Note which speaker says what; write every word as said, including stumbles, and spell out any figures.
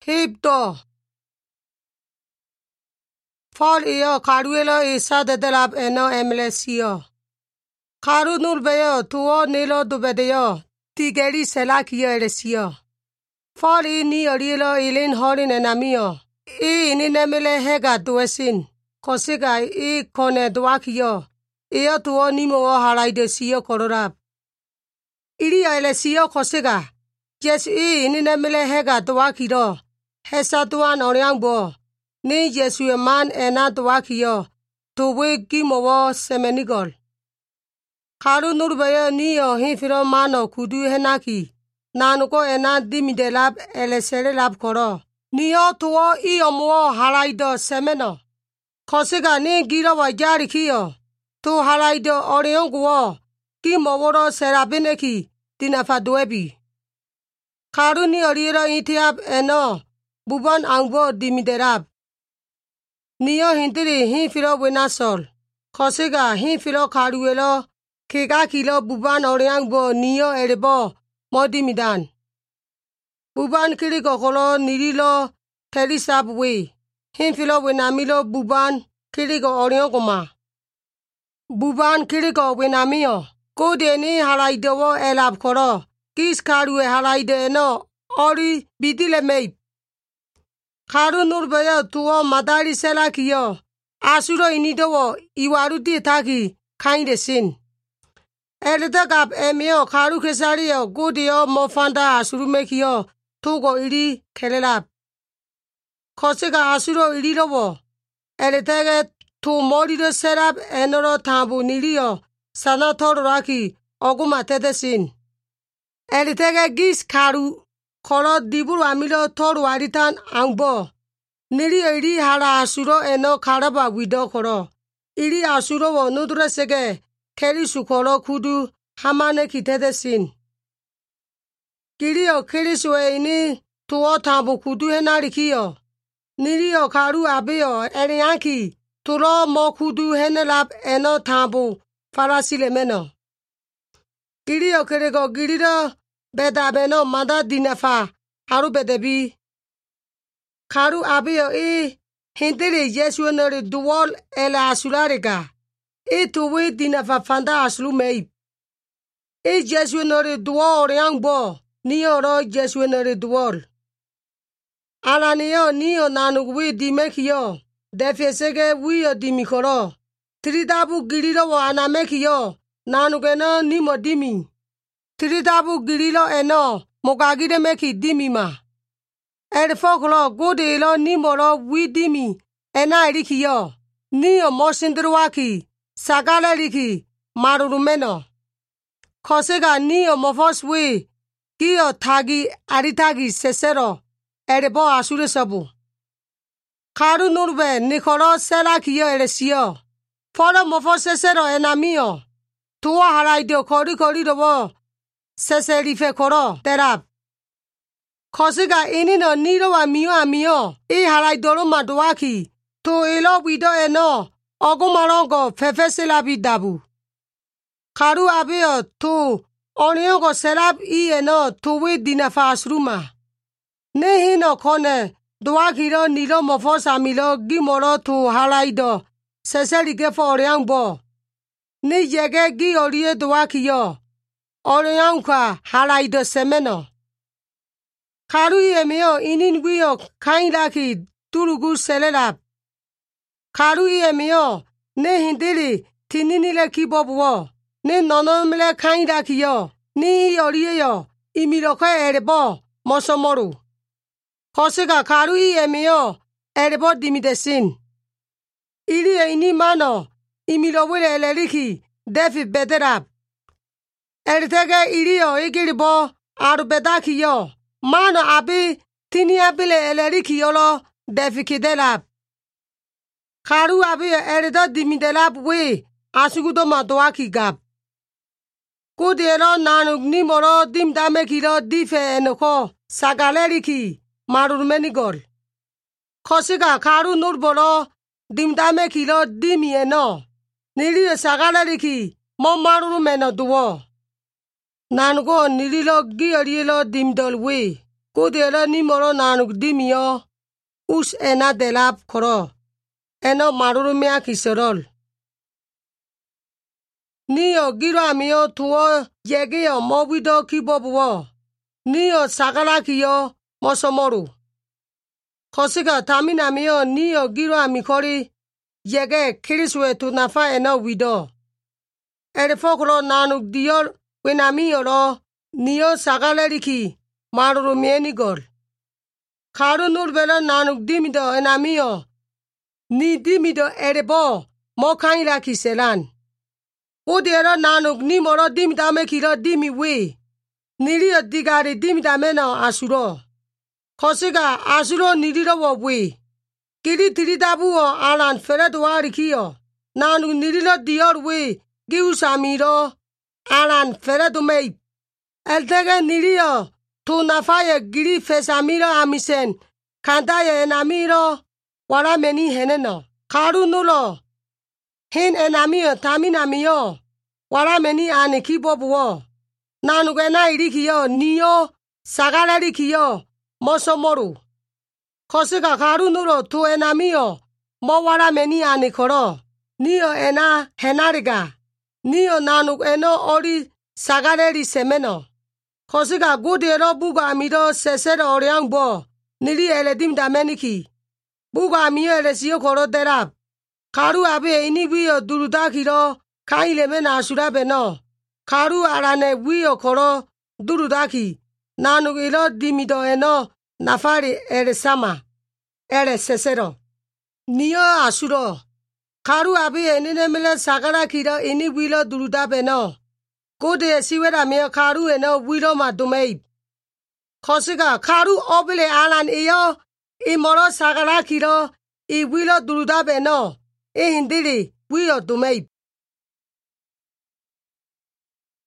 Speaker 1: Hipto Fall iyo karuelo isa dedelab eno emlesio. Karu nulbeyo tuo nilo dubedeyo. Tigeri selakiyo eresio. Fall ini orielo ilin horin enamio. I ini nemele hega duesin. Kosiga I kone duakiyo. Iyo tuo nimo o haraidesio kororab. Iriyo elesio kosiga. Yes I ini nemele hega duakiro. Hesa tuan oriangbo. Ni Jesu man ena duakiyo. Tuwe gimowo semenigol. Karu nurbeyo niyo hifiro mano kudu henaki. Nanuko ena dimidelab eleselelab koro. Niyo tuwo iyo muo halaido semeno. Kosiga ni giro wa jari kiyo. Tu halaido orionguwo. Gimoworo serabineki dinafaduebi. Karu ni oriero itiab eno. Buban angbo dimiderab. Niyo hindiri hifiro winasol. Kosiga hifiro karuelo. Kega kilo buban oriangbo niyo erebo modimidan. Buban kiriko kolo nirilo telisabwe. Hifilo winamilo buban kiriko oriongoma. Buban kiriko winamio. Kodeni halaidowo elab koro. Kis karue halaide eno ori bidile meip. Karu nurbeyo tuwo madari selakiyo. Asuro inidowo iwaruti taki kaindesin. Eledagab emio karu kesariyo gudiyo mofanda asuru mekiyo tugo iri kelelab. Kosiga asuro irirowo. Eledage tu morido serab enoro tambu niriyo sana tororaki oguma tedesin. Eledage gis karu koro diburu amilo toru aritan angbo. Niriyo iri hala asuro eno karaba wido koro. Iri asuro wo nudure sege. Keri sukoro kudu hamane kitedesin. Kiriyo kiriswe ini tuwo tambu kudu henarikiyo. Niriyo karu abeyo eriyanki tulo mo kudu henelab eno tambu farasile meno. Kiriyo kiriko giriro bedabeno manda dinefa haru bedebi. Karu abeyo I hindiri Yesu nori duwol ele asulariga. I tuwe dinafa fanda aslu meip. I Jesu nori duwol oriangbo. Niyo ro Jesu nori duwol. Ala niyo niyo nanugwi dimekiyo. Defesege wiyo dimikoro. Tridabu girilo wa anamekiyo. Nanugeno nimo dimi. Tridabu girilo eno. Mokagide meki dimima. Erfoklo gudilo nimoro widimi. Ena erikiyo. Niyo mosindruwaki. Sagala riki marurumeno. Kosiga niyo mofoswe. Kiyo tagi aritagi sesero. Erebo asure sabu. Karu nurbe nikoro sela kiyo eresio. Foro mofos sesero enamiyo. Tuwa haraidio kori kori robo. Seserife koro terab. Kosiga inino niro wa miyo amiyo. I haraidoro maduaki. Tu ilo wido eno. Ogumarongo fefeselabi dabu. Karu abeyo tu oniongo selab I eno tuwe dinafa asruma. Nehino kone duakiro nilo mofos amilo gimoro tu halaido seseli gefo oriangbo. Ni yege gi orie duakiyo. Oriangka halaido semeno. Karu yemio inin wiyo kainlaki turugu selelab. Karu yemio ne hindiri tininile kibobuo. Ne nonomile kaindakiyo. Ni yoriyo imiroke erebo mosomoru. Kosiga karu yemio erebo dimidesin. Iri ini mano imirowile eleriki defi bederab. Eritege iriyo igiribo arubedakiyo. Mano abi tini abile eleriki yolo defi kidelab. Karu abiyo erido dimidelab we asugudo madoaki gab. Kudielo nanug nimoro dimdame kilo dife enoko sagaleriki marurmenigol. Kosiga karu nurboro dimdame kilo dimi eno. Niriyo sagaleriki mo marurmeno duwo. Nanugo nirilo giorielo dimdol we. Kudera ni moro nanuk dimio. Us ena delap koro. Eno marurumia kiserol. Niyo giro amio tuo yegeo mobido kibobuo. Niyo sagala kiyo mosomoru. Kosika tamina mio niyo giro amikori yege kiriswe tunafa eno wido. Erifokro nanuk diyor wenamiyo ro niyo sagaleriki marurumieni gol. Karu nurbelo nanuk dimido enamiyo. Ni dimido erebo mokaira kiselan. Udero nanuk ni moro dimidame kiro dimi we. Niriyo digari dimidame no asuro. Kosika asuro niriro wo we. Kiri tiridabu o alan fereduari kiyo. Nanuk niriro diyor we. Giusamiro alan feredumei. Eldege niriyo tunafaye giri fesamiro amisen. Kandaye enamiro warameni heneno. Karu nulo. Hin enamiyo taminamiyo. Warameni anikibobuo. Nanugena irikiyo niyo sagalerikiyo mosomoru. Kosika karu nulo tu enamiyo mo warameni anikoro. Niyo ena henariga. Niyo nanuk eno ori sagaleri semeno. Kosika gudero buga amiro sesero oriangbo. Niri eledim dameniki. Buga amiyo elesiyo koro derab. Karu abe inibiyo durudakiro kaileme na asura beno. Karu arane wiyo koro durudaki. Nanuk ilo dimido eno nafari eresama. Ere sesero. Niyo asuro. Karu abe eninemile sagara kiro ini wilo duruda beno. Kode siwera miyo karu eno wilo madumeib. Kosika karu obile alan iyo imoro sagara kiro I wilo duruda beno. E hindiri wiyo dumeib.